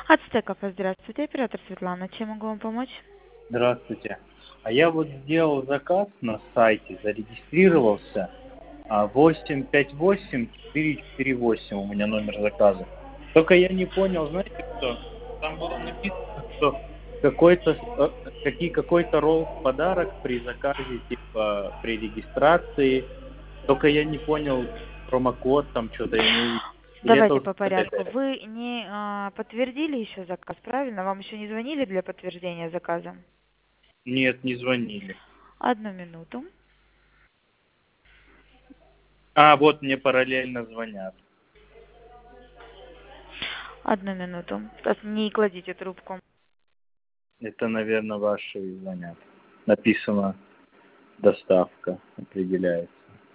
Ацтеков, здравствуйте, оператор Светлана. Чем могу вам помочь? Здравствуйте. А я вот сделал заказ на сайте, зарегистрировался. 858-448 у меня номер заказа. Только я не понял, знаете что? Там было написано, что какой-то ролл в подарок при заказе, типа при регистрации. Только я не понял промокод, там что-то я не увидел. Или это Давайте уже по порядку. это? Вы не подтвердили еще заказ, правильно? Вам еще не звонили для подтверждения заказа? Нет, не звонили. Одну минуту. Вот мне параллельно звонят. Одну минуту. Не кладите трубку. Это, наверное, ваши звонят. Написано доставка определяется.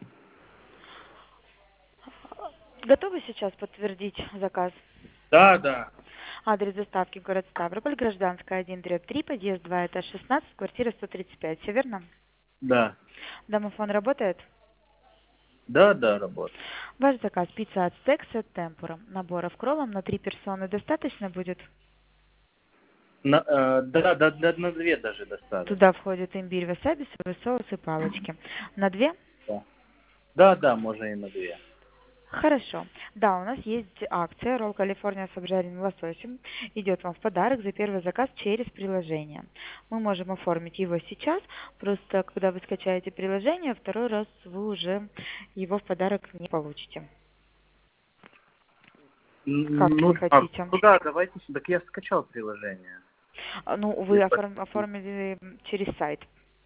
Готовы сейчас подтвердить заказ? Да. Адрес доставки город Ставрополь, Гражданская, 1/3, подъезд 2, этаж 16, квартира 135. Все верно? Да. Домофон работает? Да, работает. Ваш заказ пицца Ацтек сет темпура. Наборов кроллом на 3 персоны достаточно будет? Да, на две даже Туда достаточно. входит имбирь, васаби, соевый соус и палочки. На 2? Да, можно и на две. Хорошо. Да, у нас есть акция «Ролл Калифорния с обжаренным лососем». Идет вам в подарок за первый заказ через приложение. Мы можем оформить его сейчас, просто когда вы скачаете приложение, второй раз вы уже его в подарок не получите. Как вы хотите? Куда? Давайте. Так я скачал приложение. Ну, вы оформили через сайт.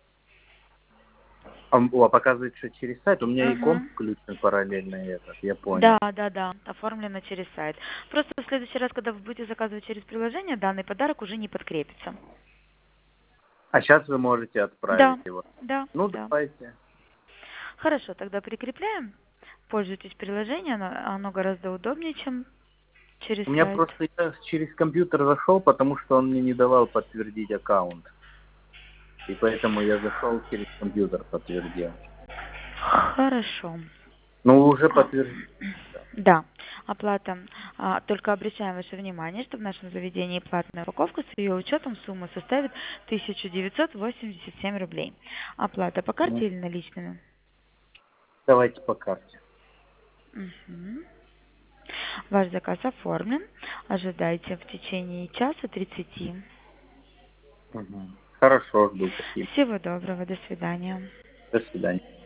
Показывает, что через сайт. У меня и комп Угу. включен параллельно этот. Я Да, понял. оформлено через сайт. Просто в следующий раз, когда вы будете заказывать через приложение, данный подарок уже не подкрепится. А сейчас вы можете Да, отправить его. да. Давайте. Хорошо, тогда прикрепляем. Пользуйтесь приложением, оно гораздо удобнее, чем через У меня сайт. просто я через компьютер зашел, потому что он мне не давал подтвердить аккаунт. И поэтому я зашел через компьютер, подтвердил. Хорошо. Уже подтвердил. Да, оплата. Только обращаем ваше внимание, что в нашем заведении платная упаковка с ее учетом сумма составит 1987 рублей. Оплата по карте или наличными? Давайте по карте. Угу. Ваш заказ оформлен. Ожидайте в течение часа 30. Хорошо, жду. Спасибо. Всего доброго, до свидания. До свидания.